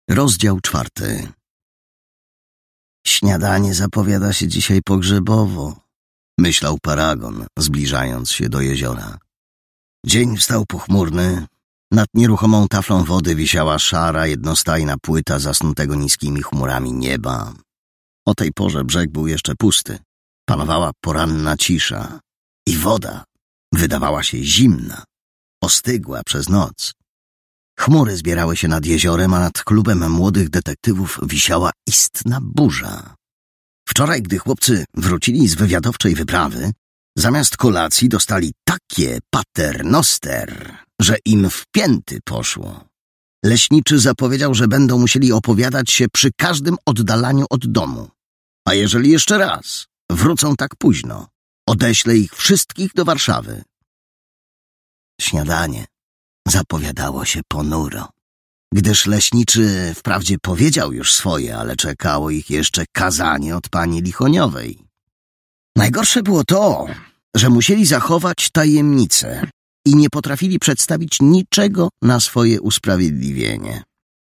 Rozdział 4. Śniadanie zapowiada się dzisiaj pogrzebowo, myślał Paragon, zbliżając się do jeziora. Dzień wstał pochmurny, nad nieruchomą taflą wody wisiała szara, jednostajna płyta zasnutego niskimi chmurami nieba. O tej porze brzeg był jeszcze pusty, panowała poranna cisza i woda wydawała się zimna, ostygła przez noc. Chmury zbierały się nad jeziorem, a nad klubem młodych detektywów wisiała istna burza. Wczoraj, gdy chłopcy wrócili z wywiadowczej wyprawy, zamiast kolacji dostali takie paternoster, że im w pięty poszło. Leśniczy zapowiedział, że będą musieli opowiadać się przy każdym oddalaniu od domu. A jeżeli jeszcze raz wrócą tak późno, odeślę ich wszystkich do Warszawy. Śniadanie zapowiadało się ponuro, gdyż leśniczy wprawdzie powiedział już swoje, ale czekało ich jeszcze kazanie od pani Lichoniowej. Najgorsze było to, że musieli zachować tajemnicę i nie potrafili przedstawić niczego na swoje usprawiedliwienie.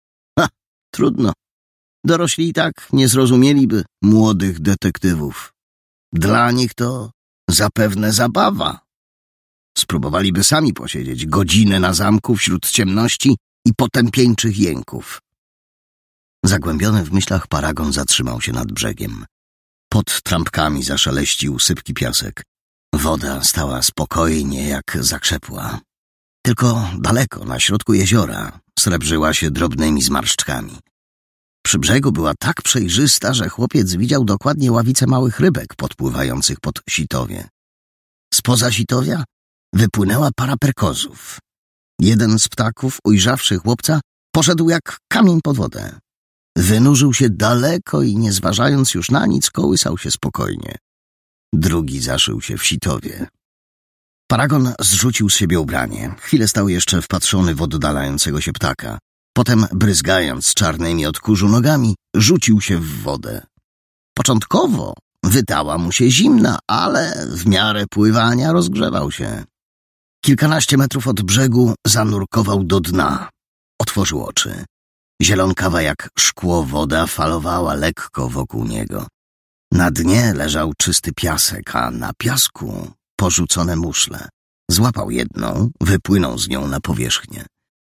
Trudno. Dorośli i tak nie zrozumieliby młodych detektywów. Dla nich to zapewne zabawa. Spróbowaliby sami posiedzieć godzinę na zamku wśród ciemności i potępieńczych jęków. Zagłębiony w myślach Paragon zatrzymał się nad brzegiem. Pod trampkami zaszeleścił sypki piasek. Woda stała spokojnie jak zakrzepła. Tylko daleko, na środku jeziora, srebrzyła się drobnymi zmarszczkami. Przy brzegu była tak przejrzysta, że chłopiec widział dokładnie ławicę małych rybek podpływających pod sitowie. Spoza sitowia wypłynęła para perkozów. Jeden z ptaków, ujrzawszy chłopca, poszedł jak kamień pod wodę. Wynurzył się daleko i nie zważając już na nic, kołysał się spokojnie. Drugi zaszył się w sitowie. Paragon zrzucił z siebie ubranie. Chwilę stał jeszcze wpatrzony w oddalającego się ptaka. Potem, bryzgając czarnymi od kurzu nogami, rzucił się w wodę. Początkowo wydała mu się zimna, ale w miarę pływania rozgrzewał się. Kilkanaście metrów od brzegu zanurkował do dna. Otworzył oczy. Zielonkawa jak szkło woda falowała lekko wokół niego. Na dnie leżał czysty piasek, a na piasku porzucone muszle. Złapał jedną, wypłynął z nią na powierzchnię.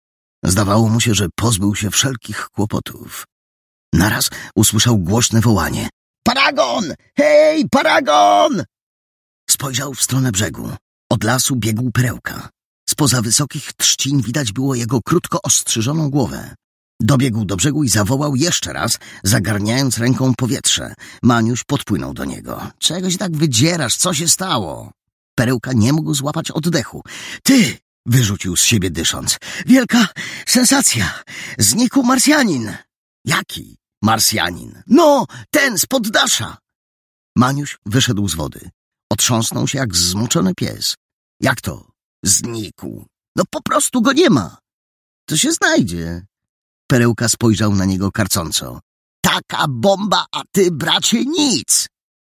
Zdawało mu się, że pozbył się wszelkich kłopotów. Naraz usłyszał głośne wołanie. Paragon! Hej, Paragon! Spojrzał w stronę brzegu. Od lasu biegł Perełka. Spoza wysokich trzcin widać było jego krótko ostrzyżoną głowę. Dobiegł do brzegu i zawołał jeszcze raz, zagarniając ręką powietrze. Maniuś podpłynął do niego. Czego się tak wydzierasz? Co się stało? Perełka nie mógł złapać oddechu. Ty! Wyrzucił z siebie dysząc. Wielka sensacja! Znikł Marsjanin! Jaki Marsjanin? No, ten z poddasza! Maniuś wyszedł z wody. Otrząsnął się jak zmoczony pies. Jak to? Znikł. No po prostu go nie ma. To się znajdzie. Perełka spojrzał na niego karcąco. Taka bomba, a ty, bracie, nic.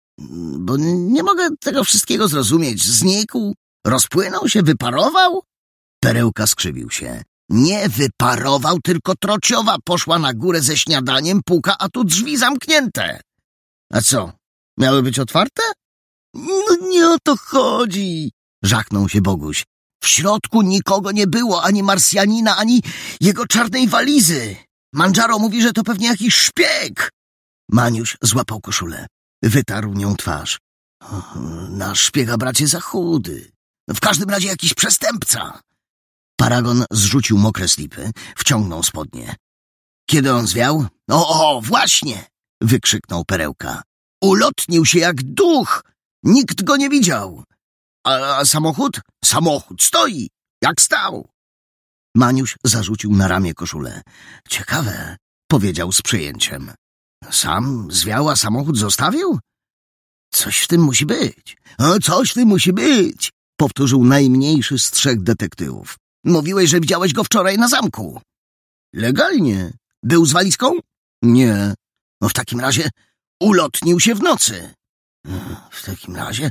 Bo nie mogę tego wszystkiego zrozumieć. Znikł? Rozpłynął się? Wyparował? Perełka skrzywił się. Nie wyparował, tylko trociowa poszła na górę ze śniadaniem, puka, a tu drzwi zamknięte. A co, miały być otwarte? No nie o to chodzi, żachnął się Boguś. W środku nikogo nie było, ani Marsjanina, ani jego czarnej walizy. Mandżaro mówi, że to pewnie jakiś szpieg. Maniuś złapał koszulę. Wytarł nią twarz. Nasz szpiega, bracie, za chudy. W każdym razie jakiś przestępca. Paragon zrzucił mokre slipy, wciągnął spodnie. Kiedy on zwiał? O, właśnie! Wykrzyknął Perełka. Ulotnił się jak duch. Nikt go nie widział. A samochód? Samochód stoi, jak stał. Maniuś zarzucił na ramię koszulę. Ciekawe, powiedział z przejęciem. Sam zwiał, a samochód zostawił? Coś w tym musi być. Coś w tym musi być, powtórzył najmniejszy z trzech detektywów. Mówiłeś, że widziałeś go wczoraj na zamku. Legalnie. Był z walizką? Nie. No w takim razie ulotnił się w nocy. W takim razie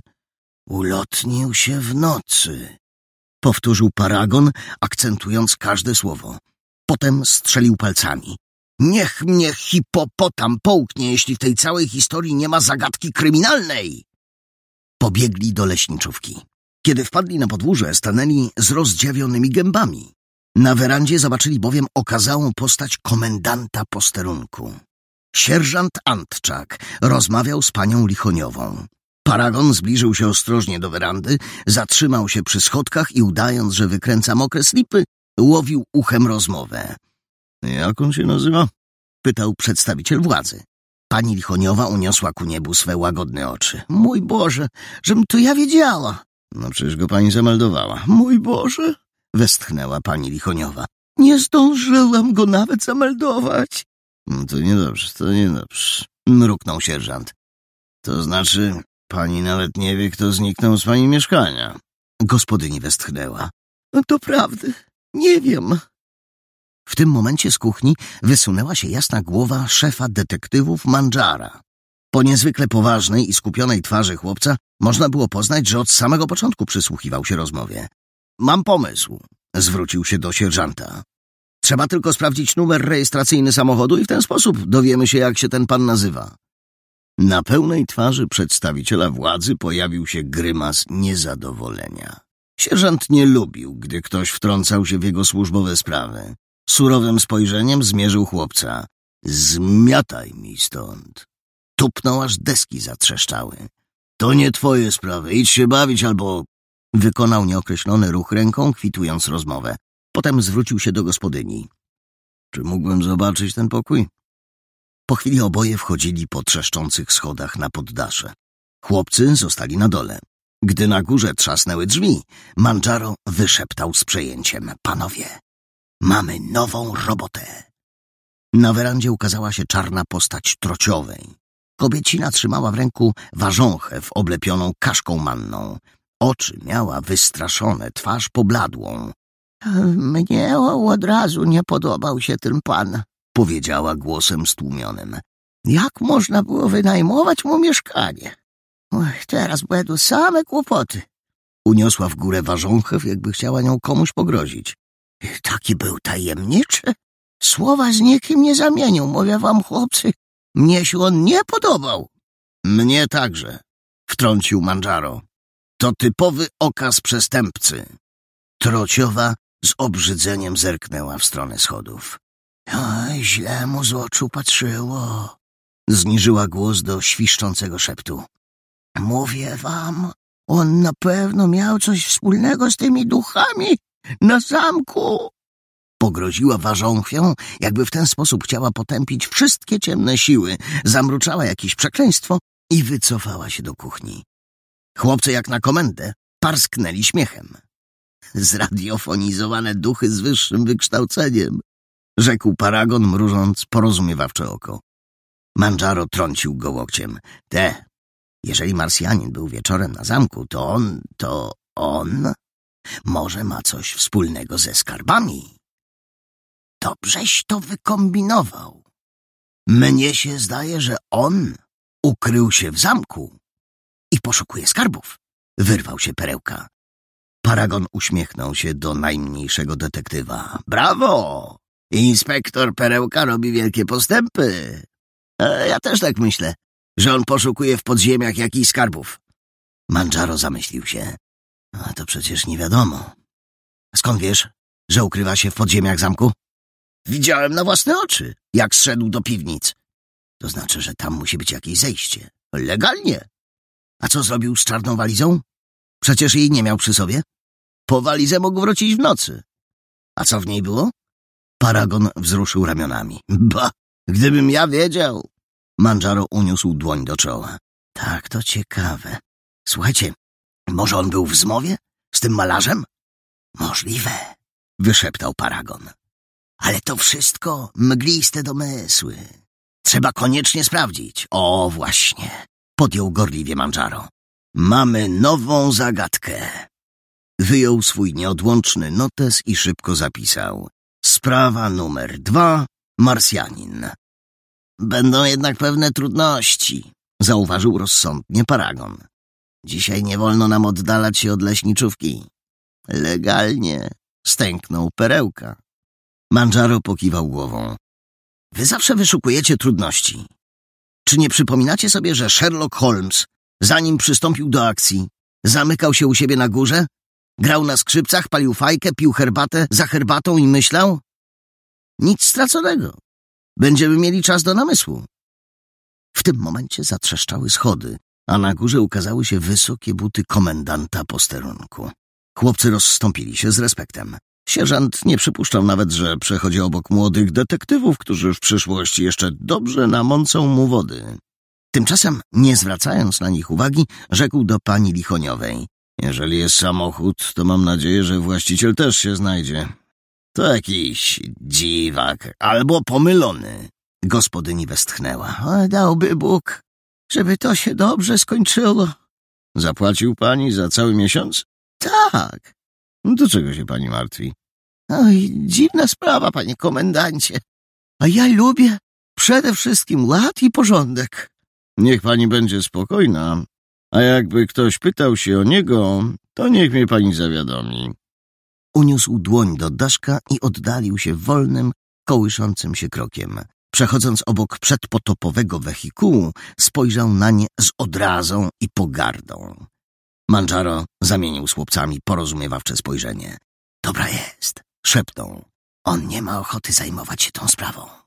ulotnił się w nocy, powtórzył Paragon, akcentując każde słowo. Potem strzelił palcami. Niech mnie hipopotam połknie, jeśli w tej całej historii nie ma zagadki kryminalnej. Pobiegli do leśniczówki. Kiedy wpadli na podwórze, stanęli z rozdziawionymi gębami. Na werandzie zobaczyli bowiem okazałą postać komendanta posterunku. Sierżant Antczak rozmawiał z panią Lichoniową. Paragon zbliżył się ostrożnie do werandy, zatrzymał się przy schodkach i udając, że wykręca mokre slipy, łowił uchem rozmowę. Jak on się nazywa? Pytał przedstawiciel władzy. Pani Lichoniowa uniosła ku niebu swe łagodne oczy. Mój Boże, żebym to ja wiedziała. No przecież go pani zameldowała. Mój Boże, westchnęła pani Lichoniowa. Nie zdążyłam go nawet zameldować. No to niedobrze, mruknął sierżant. To znaczy, pani nawet nie wie, kto zniknął z pani mieszkania. Gospodyni westchnęła. To prawda, nie wiem. W tym momencie z kuchni wysunęła się jasna głowa szefa detektywów Mandżara. Po niezwykle poważnej i skupionej twarzy chłopca można było poznać, że od samego początku przysłuchiwał się rozmowie. Mam pomysł, zwrócił się do sierżanta. Trzeba tylko sprawdzić numer rejestracyjny samochodu i w ten sposób dowiemy się, jak się ten pan nazywa. Na pełnej twarzy przedstawiciela władzy pojawił się grymas niezadowolenia. Sierżant nie lubił, gdy ktoś wtrącał się w jego służbowe sprawy. Surowym spojrzeniem zmierzył chłopca. Zmiataj mi stąd. Tupnął, aż deski zatrzeszczały. To nie twoje sprawy, idź się bawić albo... Wykonał nieokreślony ruch ręką, kwitując rozmowę. Potem zwrócił się do gospodyni. Czy mógłbym zobaczyć ten pokój? Po chwili oboje wchodzili po trzeszczących schodach na poddasze. Chłopcy zostali na dole. Gdy na górze trzasnęły drzwi, Mandżaro wyszeptał z przejęciem. Panowie, mamy nową robotę. Na werandzie ukazała się czarna postać Trociowej. Kobiecina trzymała w ręku ważąchew oblepioną kaszką manną. Oczy miała wystraszone, twarz pobladłą. Mnie od razu nie podobał się ten pan, powiedziała głosem stłumionym. Jak można było wynajmować mu mieszkanie? Teraz będą same kłopoty. Uniosła w górę ważąchew, jakby chciała nią komuś pogrozić. Taki był tajemniczy. Słowa z nikim nie zamienił, mówię wam, chłopcy. Mnie się on nie podobał. Mnie także, wtrącił Mandżaro. To typowy okaz przestępcy. Trociowa z obrzydzeniem zerknęła w stronę schodów. Źle mu z oczu patrzyło. Zniżyła głos do świszczącego szeptu. Mówię wam, on na pewno miał coś wspólnego z tymi duchami na zamku. Pogroziła ważąchwią, jakby w ten sposób chciała potępić wszystkie ciemne siły, zamruczała jakieś przekleństwo i wycofała się do kuchni. Chłopcy jak na komendę parsknęli śmiechem. Zradiofonizowane duchy z wyższym wykształceniem, rzekł Paragon, mrużąc porozumiewawcze oko. Mandżaro trącił go łokciem. Jeżeli Marsjanin był wieczorem na zamku, to on może ma coś wspólnego ze skarbami. Dobrześ to wykombinował. Mnie się zdaje, że on ukrył się w zamku i poszukuje skarbów. Wyrwał się Perełka. Paragon uśmiechnął się do najmniejszego detektywa. Brawo! Inspektor Perełka robi wielkie postępy. Ja też tak myślę, że on poszukuje w podziemiach jakichś skarbów. Mandżaro zamyślił się. A to przecież nie wiadomo. Skąd wiesz, że ukrywa się w podziemiach zamku? Widziałem na własne oczy, jak zszedł do piwnic. To znaczy, że tam musi być jakieś zejście. Legalnie. A co zrobił z czarną walizą? Przecież jej nie miał przy sobie. Po walizę mógł wrócić w nocy. A co w niej było? Paragon wzruszył ramionami. Ba, gdybym ja wiedział. Mandżaro uniósł dłoń do czoła. Tak, to ciekawe. Słuchajcie, może on był w zmowie z tym malarzem? Możliwe, wyszeptał Paragon. Ale to wszystko mgliste domysły. Trzeba koniecznie sprawdzić. O, właśnie, podjął gorliwie Mandżaro. Mamy nową zagadkę. Wyjął swój nieodłączny notes i szybko zapisał. Sprawa numer 2, Marsjanin. Będą jednak pewne trudności, zauważył rozsądnie Paragon. Dzisiaj nie wolno nam oddalać się od leśniczówki. Legalnie, stęknął Perełka. Mandżaro pokiwał głową. wy zawsze wyszukujecie trudności. Czy nie przypominacie sobie, że Sherlock Holmes, zanim przystąpił do akcji, zamykał się u siebie na górze, grał na skrzypcach, palił fajkę, pił herbatę za herbatą i myślał? Nic straconego. Będziemy mieli czas do namysłu. W tym momencie zatrzeszczały schody, a na górze ukazały się wysokie buty komendanta posterunku. Chłopcy rozstąpili się z respektem. Sierżant nie przypuszczał nawet, że przechodzi obok młodych detektywów, którzy w przyszłości jeszcze dobrze namącą mu wody. Tymczasem, nie zwracając na nich uwagi, rzekł do pani Lichoniowej: jeżeli jest samochód, to mam nadzieję, że właściciel też się znajdzie. To jakiś dziwak, albo pomylony. Gospodyni westchnęła. O, dałby Bóg, żeby to się dobrze skończyło. Zapłacił pani za cały miesiąc? Tak. Do czego się pani martwi? Oj, dziwna sprawa, panie komendancie. A ja lubię przede wszystkim ład i porządek. Niech pani będzie spokojna, a jakby ktoś pytał się o niego, to niech mnie pani zawiadomi. Uniósł dłoń do daszka i oddalił się wolnym, kołyszącym się krokiem. Przechodząc obok przedpotopowego wehikułu, spojrzał na nie z odrazą i pogardą. Mandżaro zamienił z chłopcami porozumiewawcze spojrzenie. Dobra jest, szepnął. On nie ma ochoty zajmować się tą sprawą.